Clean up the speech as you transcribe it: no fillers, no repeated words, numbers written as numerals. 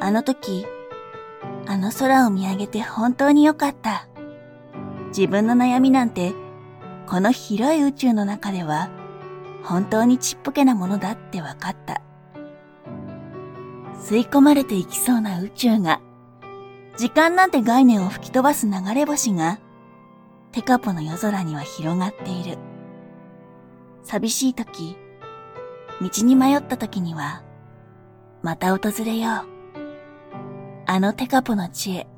あの時、あの空を見上げて本当に良かった。自分の悩みなんて、この広い宇宙の中では、本当にちっぽけなものだって分かった。吸い込まれていきそうな宇宙が、時間なんて概念を吹き飛ばす流れ星が、テカポの夜空には広がっている。寂しい時、道に迷った時には、また訪れよう。あのテカポの地へ。